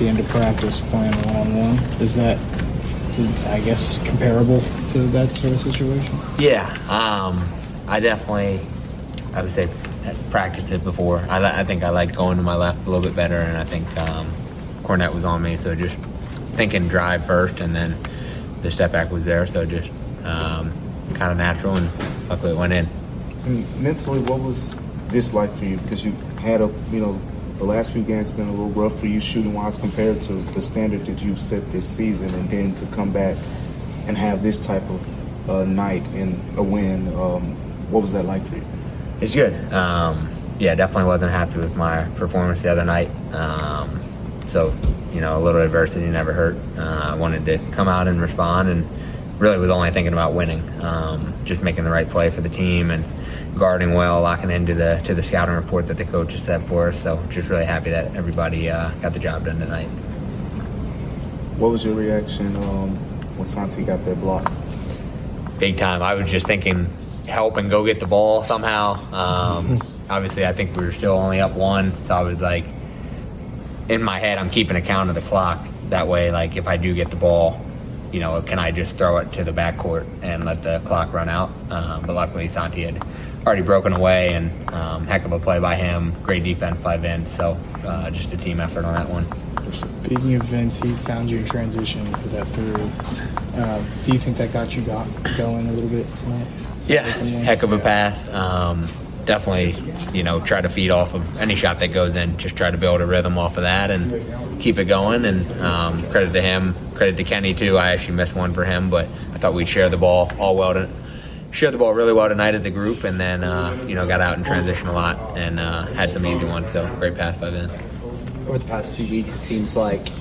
the end of practice playing one-on-one. Is that, I guess, comparable to that sort of situation? Yeah, I would say practiced it before. I think I like going to my left a little bit better, and I think Cornette was on me, so just thinking drive first, and then the step back was there, so just kind of natural, and luckily it went in. And mentally, what was this like for you? Because you had the last few games have been a little rough for you shooting-wise compared to the standard that you've set this season, and then to come back and have this type of night and a win. What was that like for you? It's good. Definitely wasn't happy with my performance the other night. So, a little adversity never hurt. I wanted to come out and respond, and really was only thinking about winning. Just making the right play for the team and guarding well, locking into the scouting report that the coaches set for us. So just really happy that everybody got the job done tonight. What was your reaction when Santi got that block? Big time. I was just thinking help and go get the ball somehow. Obviously, I think we were still only up 1, so I was like, in my head, I'm keeping account of the clock. That way, like, if I do get the ball, can I just throw it to the backcourt and let the clock run out? But luckily, Santi had already broken away, and heck of a play by him. Great defense by Vince, so just a team effort on that one. Speaking of Vince, he found you in transition for that through. Do you think that got you going a little bit tonight? Yeah, heck of a pass. Definitely, try to feed off of any shot that goes in. Just try to build a rhythm off of that and keep it going. And credit to him, credit to Kenny too. I actually missed one for him, but I thought we'd share the ball really well tonight as a group, and then got out and transition a lot and had some easy ones. So great pass by Vince. Over the past few weeks, it seems like